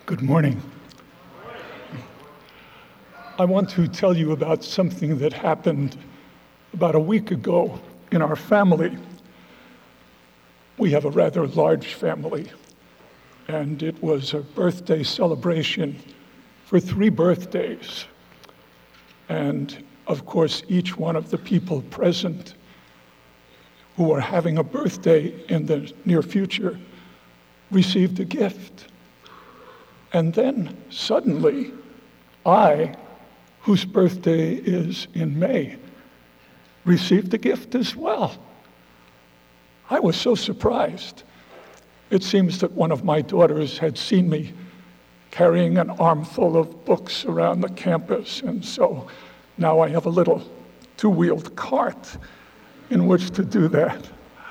Good morning. I want to tell you about something that happened about a week ago in our family. We have a rather large family, and it was a birthday celebration for 3 birthdays. And of course, each one of the people present who are having a birthday in the near future received a gift. And then suddenly, I, whose birthday is in May, received a gift as well. I was so surprised. It seems that one of my daughters had seen me carrying an armful of books around the campus, and so now I have a little 2-wheeled cart in which to do that.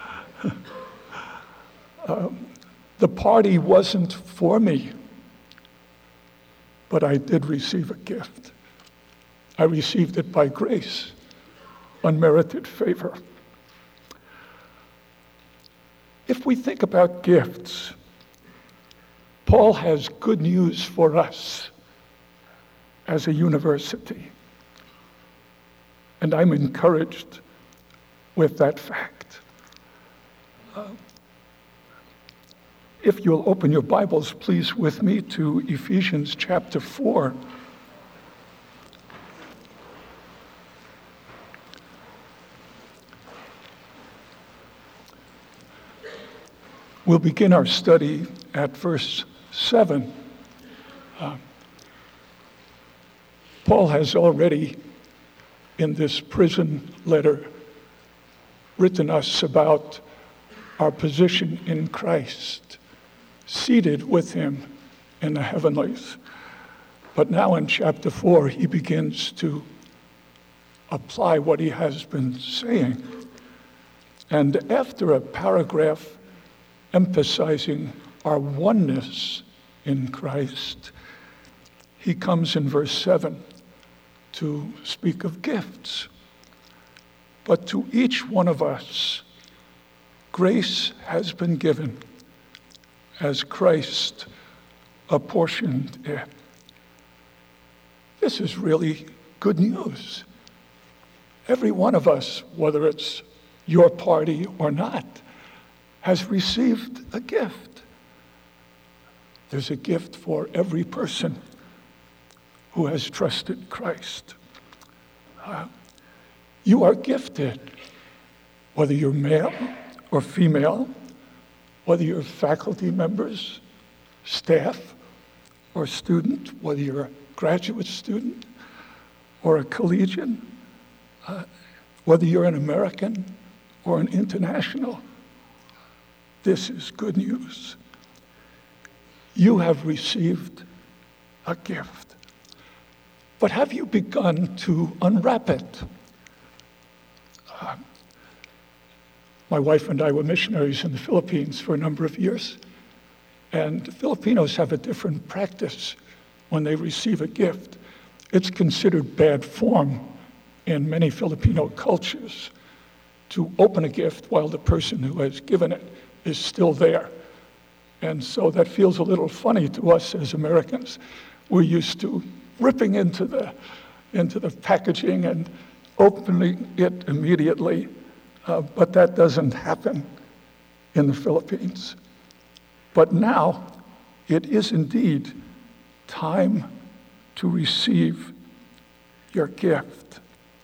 The party wasn't for me, but I did receive a gift. I received it by grace, unmerited favor. If we think about gifts, Paul has good news for us as a university, and I'm encouraged with that fact. If you'll open your Bibles, please, with me to Ephesians chapter 4. We'll begin our study at verse 7. Paul has already, in this prison letter, written us about our position in Christ, seated with him in the heavenlies. But now in chapter 4, he begins to apply what he has been saying. And after a paragraph emphasizing our oneness in Christ, he comes in verse 7 to speak of gifts. But to each one of us, grace has been given as Christ apportioned it. This is really good news. Every one of us, whether it's your party or not, has received a gift. There's a gift for every person who has trusted Christ. You are gifted, whether you're male or female, whether you're faculty members, staff, or student, whether you're a graduate student or a collegian, whether you're an American or an international. This is good news. You have received a gift. But have you begun to unwrap it? My wife and I were missionaries in the Philippines for a number of years, and Filipinos have a different practice when they receive a gift. It's considered bad form in many Filipino cultures to open a gift while the person who has given it is still there. And so that feels a little funny to us as Americans. We're used to ripping into the packaging and opening it immediately. But that doesn't happen in the Philippines. But now, it is indeed time to receive your gift.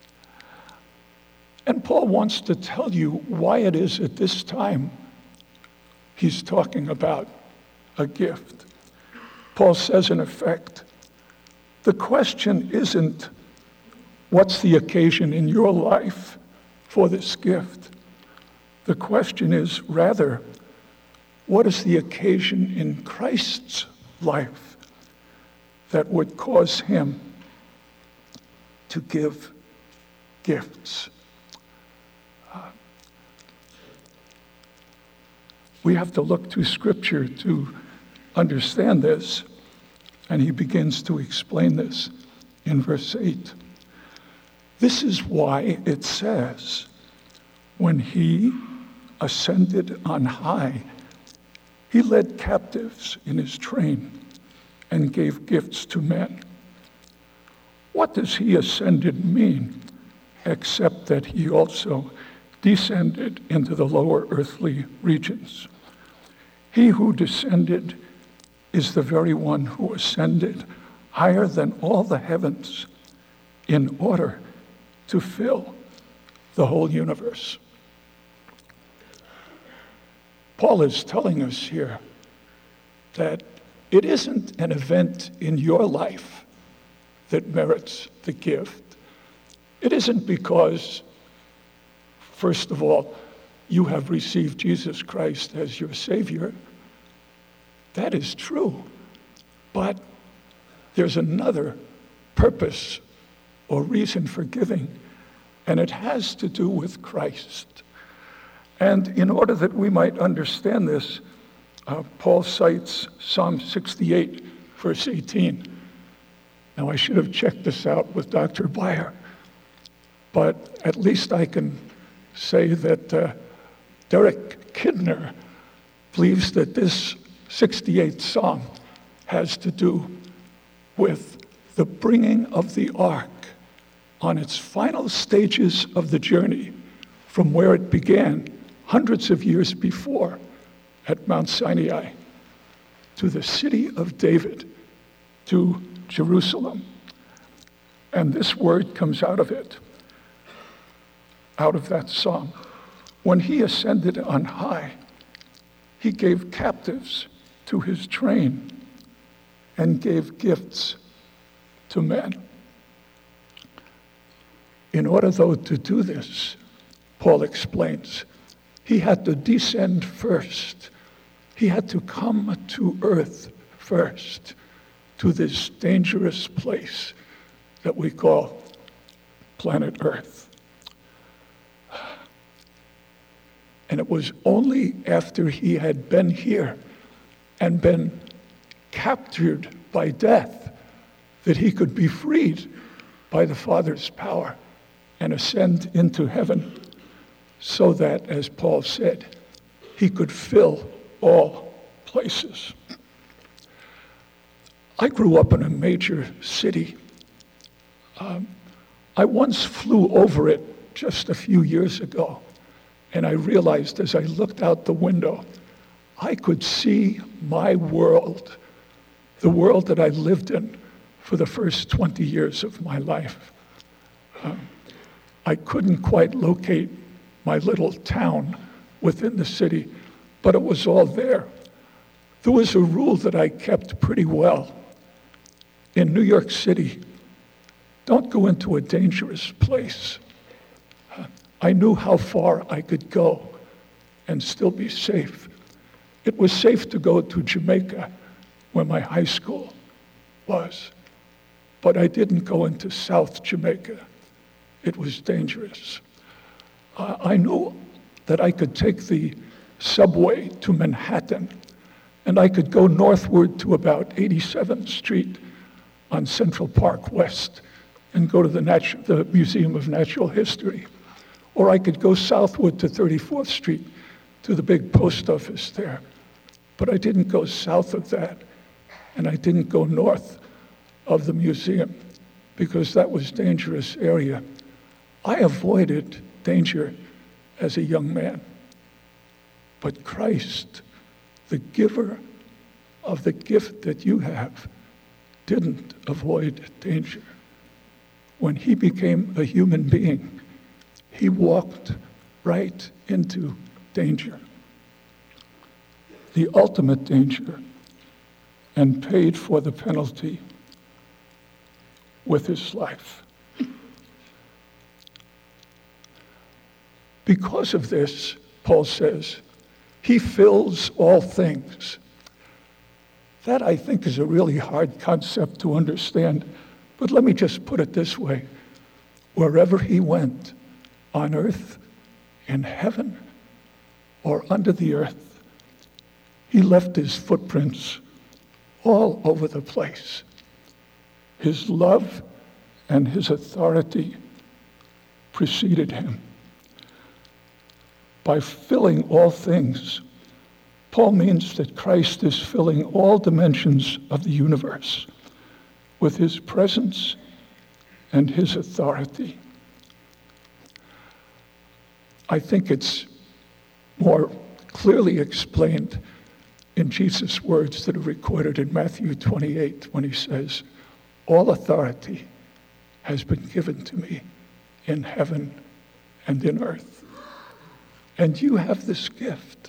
And Paul wants to tell you why it is at this time he's talking about a gift. Paul says, in effect, the question isn't what's the occasion in your life for this gift. The question is rather, what is the occasion in Christ's life that would cause him to give gifts? We have to look to Scripture to understand this, and he begins to explain this in verse 8. This is why it says, when he ascended on high, he led captives in his train and gave gifts to men. What does he ascended mean, except that he also descended into the lower earthly regions? He who descended is the very one who ascended higher than all the heavens in order to fill the whole universe. Paul is telling us here that it isn't an event in your life that merits the gift. It isn't because, first of all, you have received Jesus Christ as your Savior. That is true. But there's another purpose or reason for giving, and it has to do with Christ. And in order that we might understand this, Paul cites Psalm 68, verse 18. Now, I should have checked this out with Dr. Beyer, but at least I can say that Derek Kidner believes that this 68th Psalm has to do with the bringing of the ark on its final stages of the journey from where it began hundreds of years before at Mount Sinai to the city of David, to Jerusalem. And this word comes out of it, out of that psalm. When he ascended on high, he gave captives to his train and gave gifts to men. In order, though, to do this, Paul explains, he had to descend first. He had to come to earth first, to this dangerous place that we call planet Earth. And it was only after he had been here and been captured by death that he could be freed by the Father's power and ascend into heaven, so that, as Paul said, he could fill all places. I grew up in a major city. I once flew over it just a few years ago, and I realized as I looked out the window, I could see my world, the world that I lived in for the first 20 years of my life. I couldn't quite locate my little town within the city, but it was all there. There was a rule that I kept pretty well. In New York City, don't go into a dangerous place. I knew how far I could go and still be safe. It was safe to go to Jamaica, where my high school was, but I didn't go into South Jamaica. It was dangerous. I knew that I could take the subway to Manhattan, and I could go northward to about 87th Street on Central Park West and go to the Museum of Natural History. Or I could go southward to 34th Street to the big post office there. But I didn't go south of that, and I didn't go north of the museum because that was a dangerous area. I avoided danger as a young man. But Christ, the giver of the gift that you have, didn't avoid danger. When he became a human being, he walked right into danger, the ultimate danger, and paid for the penalty with his life. Because of this, Paul says, he fills all things. That, I think, is a really hard concept to understand, but let me just put it this way. Wherever he went, on earth, in heaven, or under the earth, he left his footprints all over the place. His love and his authority preceded him. By filling all things, Paul means that Christ is filling all dimensions of the universe with his presence and his authority. I think it's more clearly explained in Jesus' words that are recorded in Matthew 28 when he says, "All authority has been given to me in heaven and in earth." And you have this gift.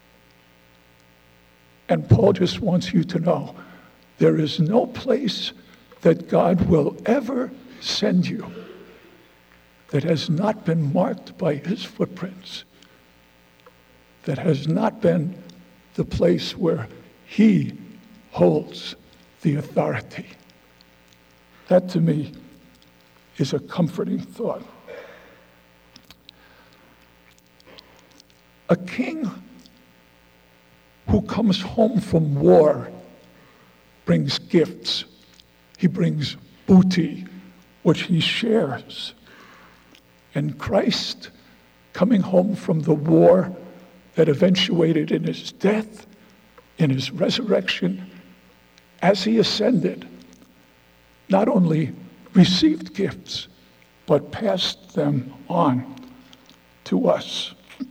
And Paul just wants you to know there is no place that God will ever send you that has not been marked by his footprints, that has not been the place where he holds the authority. That to me is a comforting thought. A king who comes home from war brings gifts. He brings booty, which he shares. And Christ, coming home from the war that eventuated in his death, in his resurrection, as he ascended, not only received gifts, but passed them on to us.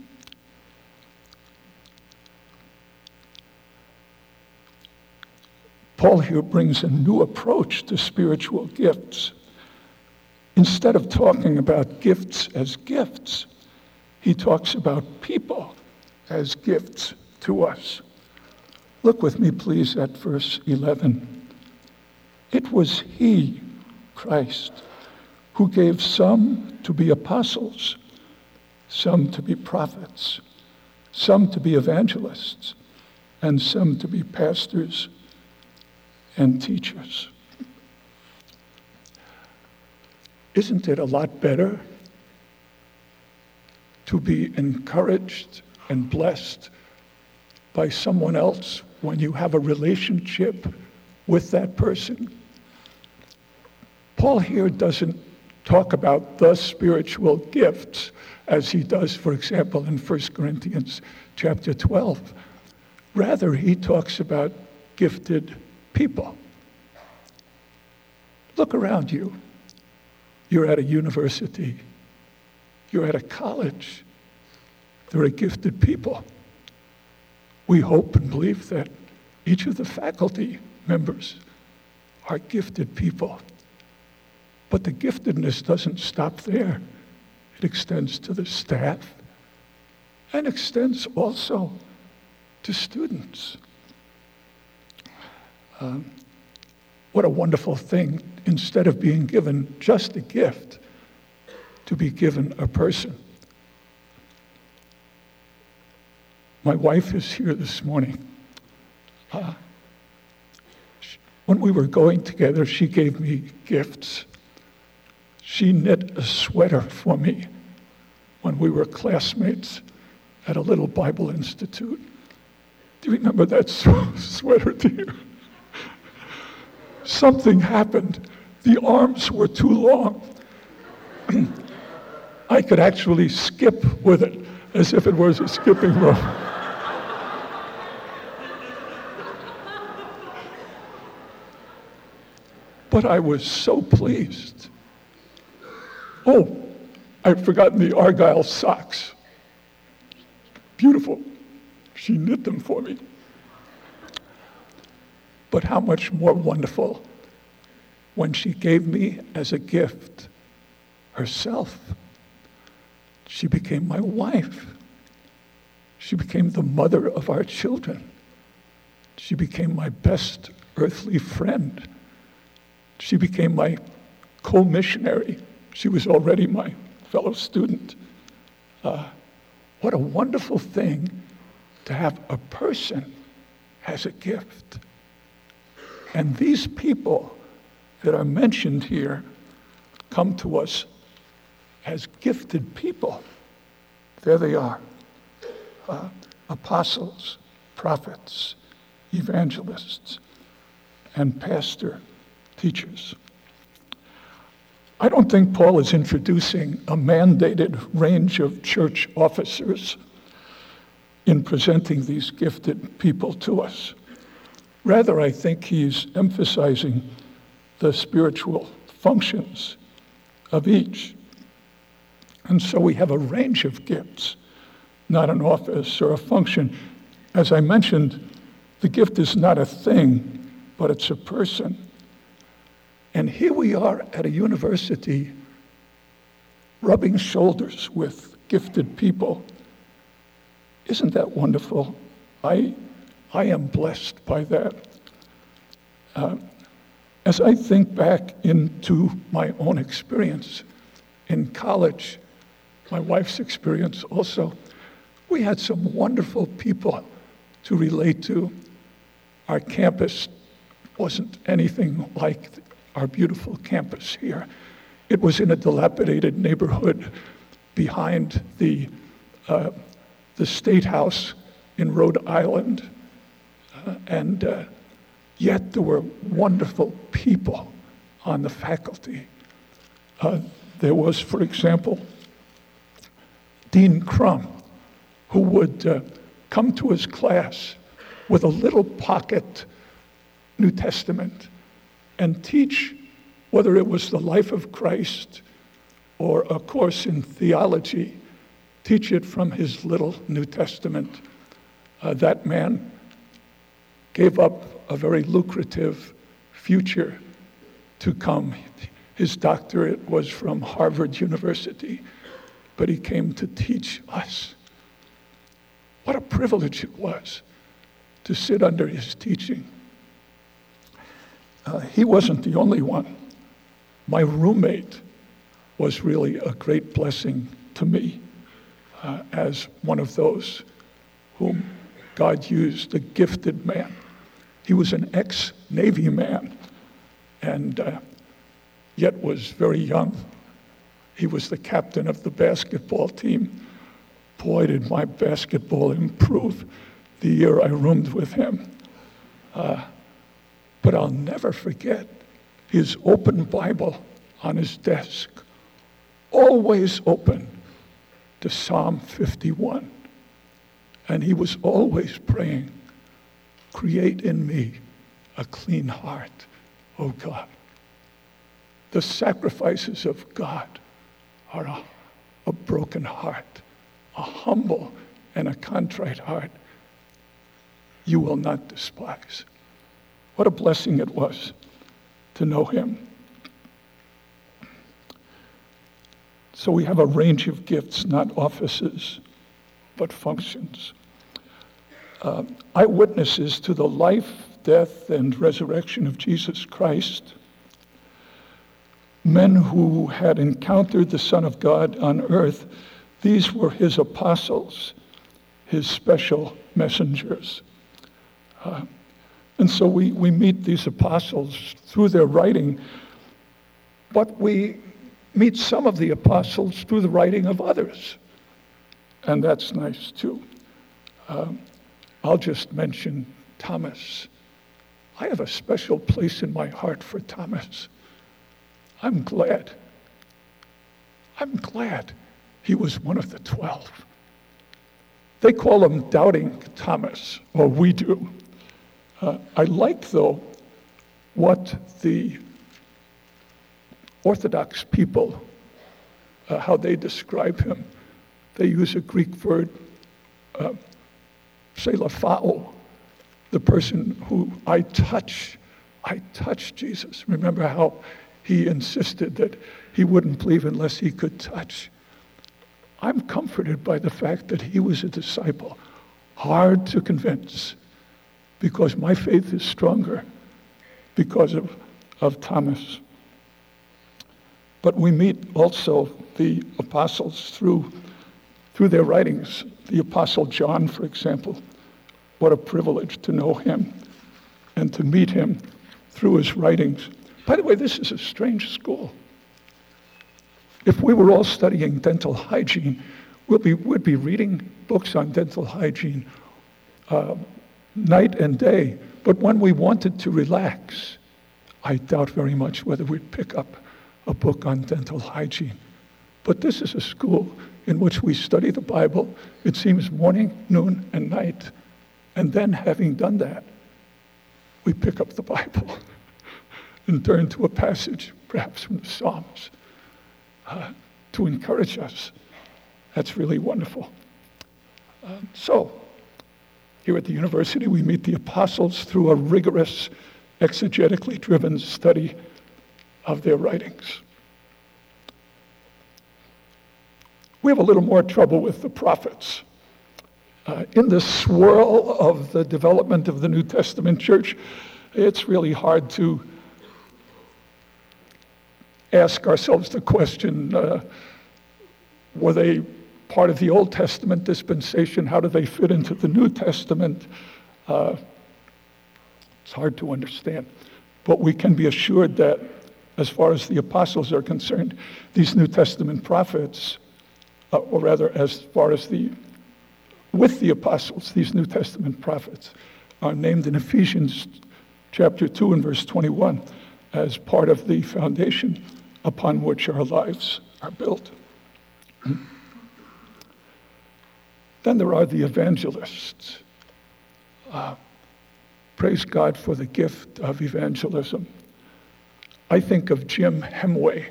Paul here brings a new approach to spiritual gifts. Instead of talking about gifts as gifts, he talks about people as gifts to us. Look with me, please, at verse 11. It was he, Christ, who gave some to be apostles, some to be prophets, some to be evangelists, and some to be pastors and teachers. Isn't it a lot better to be encouraged and blessed by someone else when you have a relationship with that person? Paul here doesn't talk about the spiritual gifts as he does, for example, in 1 Corinthians chapter 12. Rather, he talks about gifted people. Look around you. You're at a university. You're at a college. There are gifted people. We hope and believe that each of the faculty members are gifted people. But the giftedness doesn't stop there. It extends to the staff and extends also to students. What a wonderful thing, instead of being given just a gift, to be given a person. My wife is here this morning. When we were going together, she gave me gifts. She knit a sweater for me when we were classmates at a little Bible institute. Do you remember that sweater, do you? Something happened. The arms were too long. I could actually skip with it as if it was a skipping rope. But I was so pleased. Oh, I'd forgotten the Argyle socks. Beautiful. She knit them for me. But how much more wonderful when she gave me as a gift herself. She became my wife. She became the mother of our children. She became my best earthly friend. She became my co-missionary. She was already my fellow student. What a wonderful thing to have a person as a gift. And these people that are mentioned here come to us as gifted people. There they are. Apostles, prophets, evangelists, and pastor teachers. I don't think Paul is introducing a mandated range of church officers. in presenting these gifted people to us. Rather, I think he's emphasizing the spiritual functions of each. And so we have a range of gifts, not an office or a function. As I mentioned, the gift is not a thing, but it's a person. And here we are at a university rubbing shoulders with gifted people. Isn't that wonderful? I am blessed by that. As I think back into my own experience in college, my wife's experience also, we had some wonderful people to relate to. Our campus wasn't anything like our beautiful campus here. It was in a dilapidated neighborhood behind the State House in Rhode Island. And yet there were wonderful people on the faculty. There was, for example, Dean Crum, who would come to his class with a little pocket New Testament and teach, whether it was the life of Christ or a course in theology, teach it from his little New Testament. That man gave up a very lucrative future to come. His doctorate was from Harvard University, but he came to teach us. What a privilege it was to sit under his teaching. He wasn't the only one. My roommate was really a great blessing to me as one of those whom God used, a gifted man. He was an ex-Navy man and yet was very young. He was the captain of the basketball team. Boy, did my basketball improve the year I roomed with him. But I'll never forget his open Bible on his desk, always open to Psalm 51. And he was always praying, create in me a clean heart, O God. The sacrifices of God are a broken heart, a humble and a contrite heart you will not despise. What a blessing it was to know him. So we have a range of gifts, not offices, but functions. Eyewitnesses to the life, death, and resurrection of Jesus Christ. Men who had encountered the Son of God on earth. These were his apostles, his special messengers. And so we meet these apostles through their writing, but we meet some of the apostles through the writing of others. And that's nice too. I'll just mention Thomas. I have a special place in my heart for Thomas. I'm glad he was one of the 12. They call him Doubting Thomas, or we do. I like, though, what the Orthodox people, how they describe him. They use a Greek word, selaphao, the person who I touch Jesus. Remember how he insisted that he wouldn't believe unless he could touch. I'm comforted by the fact that he was a disciple, hard to convince, because my faith is stronger because of Thomas. But we meet also the apostles through their writings. The Apostle John, for example, what a privilege to know him and to meet him through his writings. By the way, this is a strange school. If we were all studying dental hygiene, we'd be reading books on dental hygiene night and day. But when we wanted to relax, I doubt very much whether we'd pick up a book on dental hygiene. But this is a school in which we study the Bible, it seems morning, noon, and night. And then having done that, we pick up the Bible and turn to a passage, perhaps from the Psalms, to encourage us. That's really wonderful. So, here at the university, we meet the apostles through a rigorous, exegetically driven study of their writings. We have a little more trouble with the prophets. In the swirl of the development of the New Testament church, it's really hard to ask ourselves the question, were they part of the Old Testament dispensation? How do they fit into the New Testament? It's hard to understand. But we can be assured that as far as the apostles are concerned, these New Testament prophets, or rather as far as with the apostles, these New Testament prophets are named in Ephesians chapter 2 and verse 21 as part of the foundation upon which our lives are built. Then there are the evangelists. Praise God for the gift of evangelism. I think of Jim Hemway,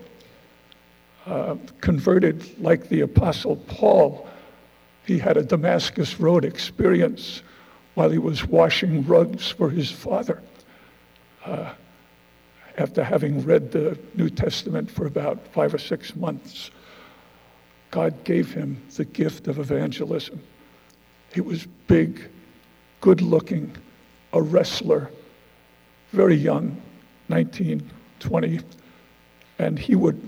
converted like the Apostle Paul. He had a Damascus Road experience while he was washing rugs for his father. After having read the New Testament for about 5 or 6 months, God gave him the gift of evangelism. He was big, good-looking, a wrestler, very young, 19, 20, and he would,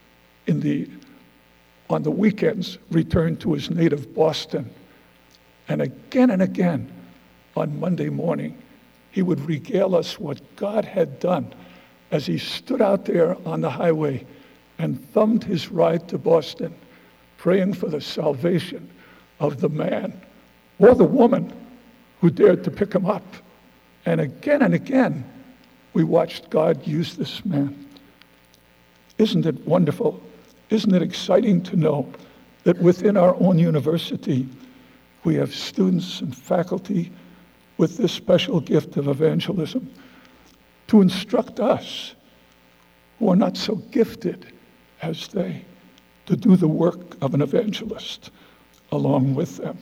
on the weekends, return to his native Boston. And again, on Monday morning, he would regale us what God had done as he stood out there on the highway and thumbed his ride to Boston, praying for the salvation of the man or the woman who dared to pick him up. And again, we watched God use this man. Isn't it wonderful? Isn't it exciting to know that within our own university, we have students and faculty with this special gift of evangelism to instruct us who are not so gifted as they to do the work of an evangelist along with them.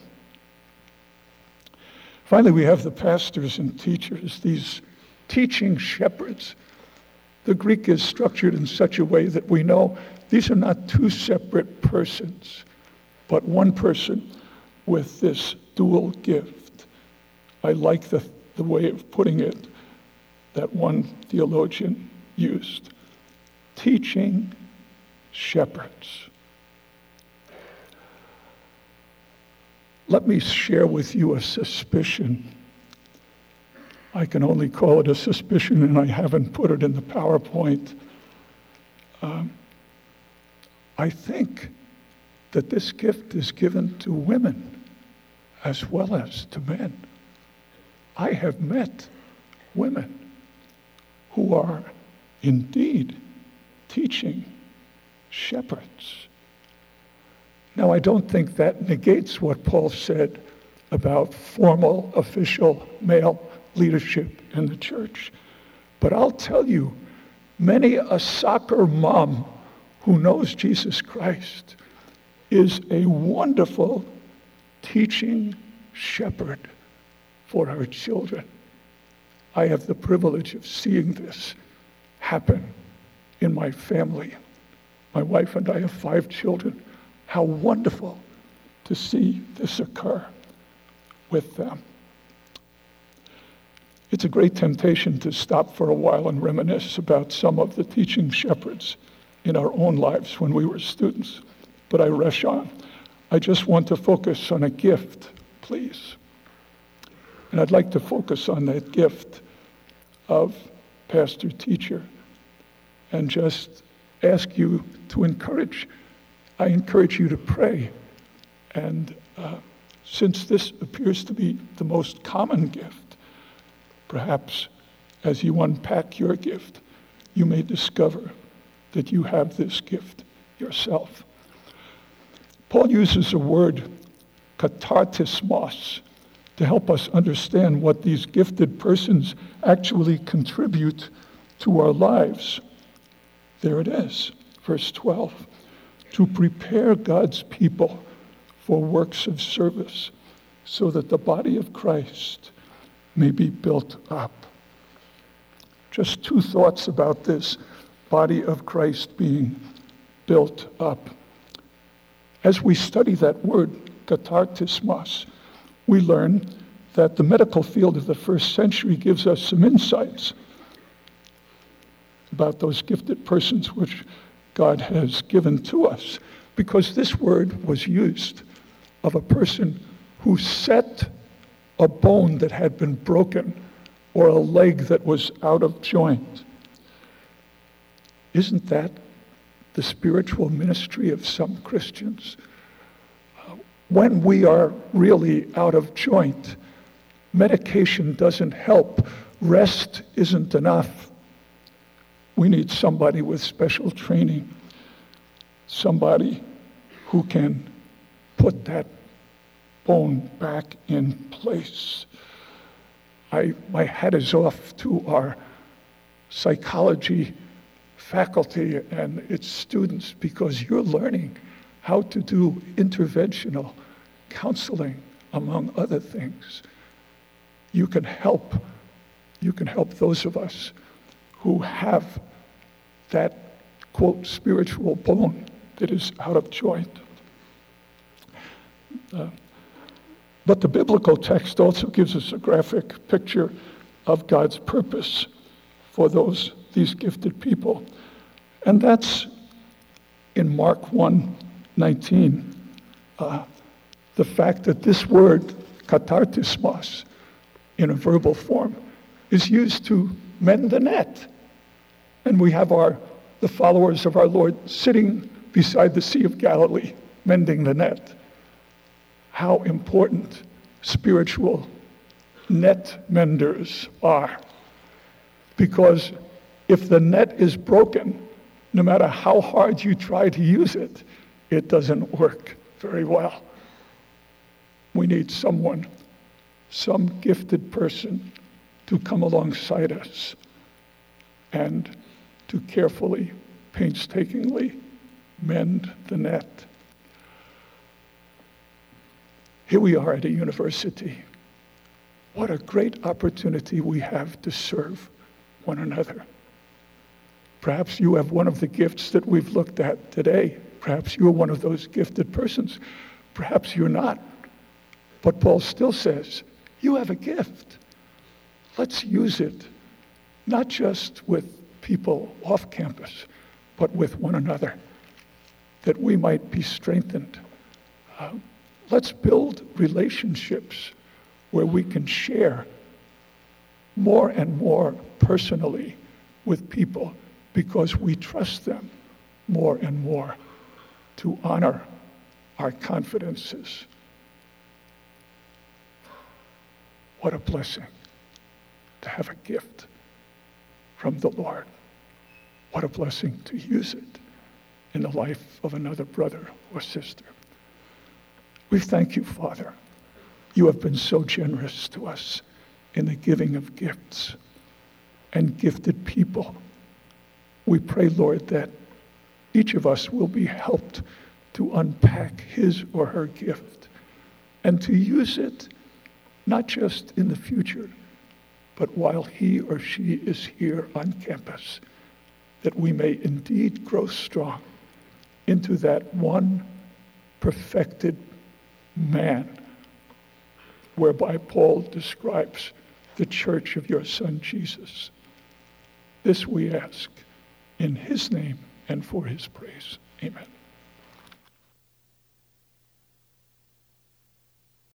Finally, we have the pastors and teachers, these teaching shepherds. The Greek is structured in such a way that we know these are not two separate persons, but one person with this dual gift. I like the way of putting it that one theologian used. Teaching shepherds. Let me share with you a suspicion. I can only call it a suspicion, and I haven't put it in the PowerPoint. I think that this gift is given to women as well as to men. I have met women who are indeed teaching shepherds. Now, I don't think that negates what Paul said about formal, official male leadership in the church. But I'll tell you, many a soccer mom who knows Jesus Christ is a wonderful teaching shepherd for her children. I have the privilege of seeing this happen in my family. My wife and I have 5 children. How wonderful to see this occur with them. It's a great temptation to stop for a while and reminisce about some of the teaching shepherds in our own lives when we were students, but I rush on. I just want to focus on a gift, please. And I'd like to focus on that gift of pastor-teacher and just ask you to I encourage you to pray. And since this appears to be the most common gift, perhaps as you unpack your gift, you may discover that you have this gift yourself. Paul uses the word katartismos to help us understand what these gifted persons actually contribute to our lives. There it is, verse 12. To prepare God's people for works of service so that the body of Christ may be built up. Just two thoughts about this body of Christ being built up. As we study that word, katartismos, we learn that the medical field of the first century gives us some insights about those gifted persons which God has given to us, because this word was used of a person who set a bone that had been broken or a leg that was out of joint. Isn't that the spiritual ministry of some Christians? When we are really out of joint, medication doesn't help. Rest isn't enough. We need somebody with special training, somebody who can put that bone back in place. My hat is off to our psychology faculty and its students, because you're learning how to do interventional counseling, among other things. You can help those of us who have that, quote, spiritual bone that is out of joint. But the biblical text also gives us a graphic picture of God's purpose for these gifted people. And that's in Mark 1:19. The fact that this word, katartismos, in a verbal form, is used to mend the net. And we have the followers of our Lord sitting beside the Sea of Galilee, mending the net. How important spiritual net menders are. Because if the net is broken, no matter how hard you try to use it, it doesn't work very well. We need someone, some gifted person, to come alongside us and to carefully, painstakingly mend the net. Here we are at a university. What a great opportunity we have to serve one another. Perhaps you have one of the gifts that we've looked at today. Perhaps you're one of those gifted persons. Perhaps you're not. But Paul still says, you have a gift. Let's use it, not just with people off campus, but with one another, that we might be strengthened. Let's build relationships where we can share more and more personally with people, because we trust them more and more to honor our confidences. What a blessing to have a gift from the Lord. What a blessing to use it in the life of another brother or sister. We thank you, Father. You have been so generous to us in the giving of gifts and gifted people. We pray, Lord, that each of us will be helped to unpack his or her gift and to use it not just in the future, but while he or she is here on campus, that we may indeed grow strong into that one perfected man, whereby Paul describes the church of your Son, Jesus. This we ask in his name and for his praise. Amen.